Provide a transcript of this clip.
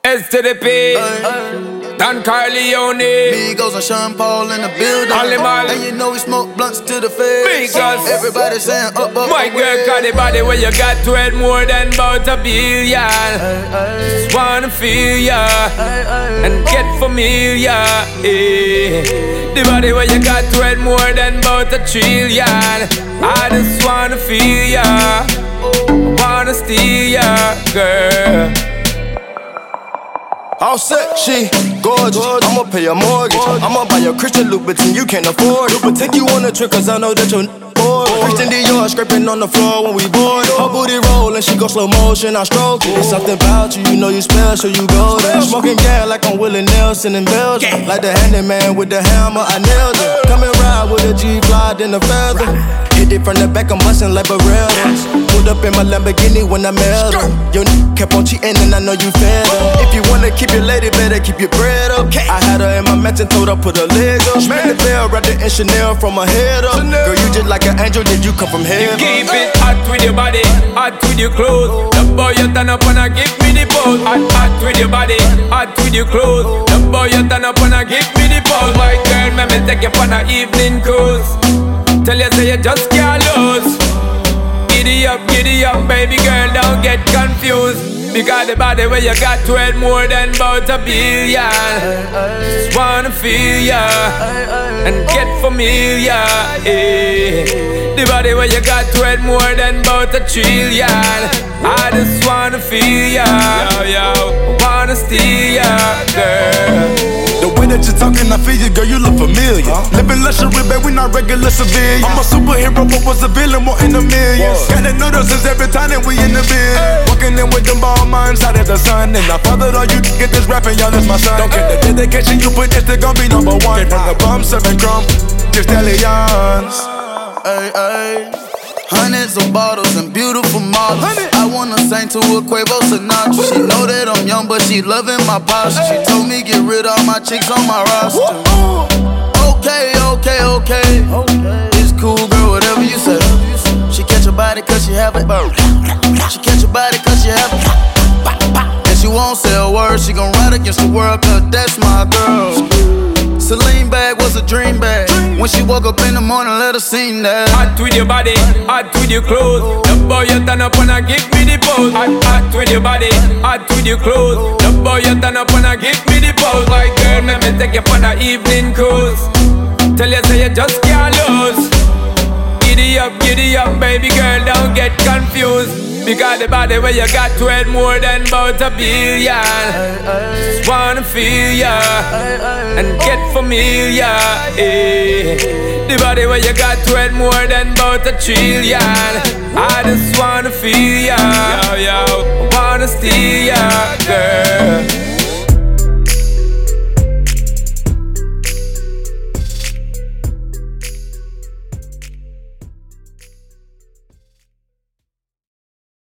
S to the P, Don Corleone, Migos and Sean Paul in the building. And you know we smoke blunts to the face. Because everybody saying up, up. My girl got the body where you got to it more than about a billion. Just wanna feel ya and get familiar. The body where you got to it more than about a trillion. I just wanna feel ya, wanna steal ya, girl. All set, she gorgeous. I'ma pay your mortgage. I'ma buy your Christian Louboutin, you can't afford it. But take you on a trip, cause I know that you're bored. Christian Dior scraping on the floor when we bored. Her booty rollin', she go slow motion, I stroke it. It's something about you, you know you special, you go there. Smoking gas like I'm Willie Nelson in Belgium. Like the handyman with the hammer, I nailed it. Come and ride with a G-Fly in the feather. Hit it from the back, I'm bustin' like Barreras. Pulled up in my Lamborghini when I met her. Your kept on cheating and I know you fed her. If you wanna keep your lady, better keep your bread up. I had her in my mansion, told her put her leg up. Spin the bell, wrapped it in Chanel from her head up. Girl, you just like an angel, did you come from heaven? You keep it hot with your body, hot with your clothes. The boy you turn up and I give me the pose. Hot with your body, hot with your clothes. The boy you turn up and I give me the pose. My girl, let me take you on an evening cruise. Tell you say you just can't lose. Giddy up, baby girl, don't get confused. Because the body where you got to it more than about a billion. Just wanna feel ya and get familiar. The body where you got to it more than about a trillion. I just wanna feel ya, yo, wanna steal ya, girl. The way that you're talking, I feel you, girl, you look familiar. Living luxury, babe, we not regular civilians. I'm a superhero, but was a villain, more in the millions. Gotta know this is every time that we in the bed. Walking in with them ball minds out of the sun. And I fathered all you get this rapping, y'all, that's my son. Don't care the dedication you put, this they gon' be number one. Came from the bum, serving crumb, just stallions. Ay, ay. Hundreds of bottles and beautiful models. I wanna sing to a Quavo Sinatra. She know that I'm young, but she loving my posture. She told me get rid of all my chicks on my roster. Okay. It's cool, girl, whatever you say. She catch your body cause she have it. She catch your body cause she have it. And she won't say a word, she gon' ride against the world cause that's my girl. Celine bag was a dream bag. When she woke up in the morning, let her sing that. Hot with your body, hot with your clothes. The boy you turn up and I give me the pose. Hot with your body, hot with your clothes. The boy you turn up and I give me the pose. Like girl, let me take you on an evening cruise. Tell you say you just can't lose. Giddy up, baby girl, don't get confused. Because the body where you got to it more than about a billion. Just wanna feel ya and get familiar. The body where you got to it more than about a trillion. I just wanna feel ya, yo, wanna steal ya, girl.